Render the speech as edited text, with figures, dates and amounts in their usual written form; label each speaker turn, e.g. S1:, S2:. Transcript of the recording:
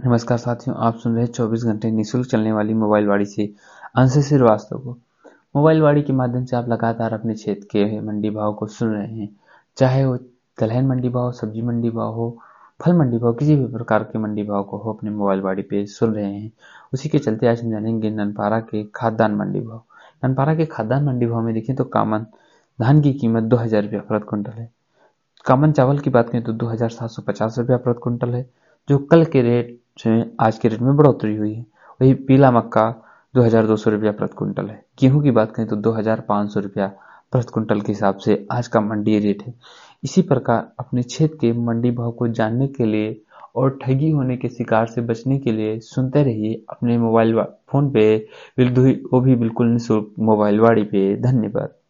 S1: नमस्कार साथियों, आप सुन रहे हैं 24 घंटे निःशुल्क चलने वाली मोबाइल वाड़ी से अंश श्रीवास्तव को। मोबाइल वाड़ी के माध्यम से आप लगातार अपने क्षेत्र के मंडी भाव को सुन रहे हैं, चाहे वो दलहन मंडी भाव, सब्जी मंडी भाव हो, फल मंडी भाव, किसी भी प्रकार के मंडी भाव को हो अपने मोबाइल वाड़ी पे सुन रहे हैं। उसी के चलते आज हम जानेंगे ननपारा के खाद्यान्न मंडी भाव। ननपारा के खाद्यान्न मंडी भाव में देखें तो कामन धान की कीमत 2000 रुपया प्रति क्विंटल है। कामन चावल की बात करें तो 2750 रुपया प्रति क्विंटल है, जो कल के रेट से आज के रेट में बढ़ोतरी हुई है। वही पीला मक्का 2200 रुपया प्रति क्विंटल है। गेहूं की बात करें तो 2500 रुपया प्रति क्विंटल के हिसाब से आज का मंडी रेट है। इसी प्रकार अपने क्षेत्र के मंडी भाव को जानने के लिए और ठगी होने के शिकार से बचने के लिए सुनते रहिए अपने मोबाइल फोन पे, वो भी बिल्कुल निःशुल्क मोबाइल वाड़ी पे। धन्यवाद।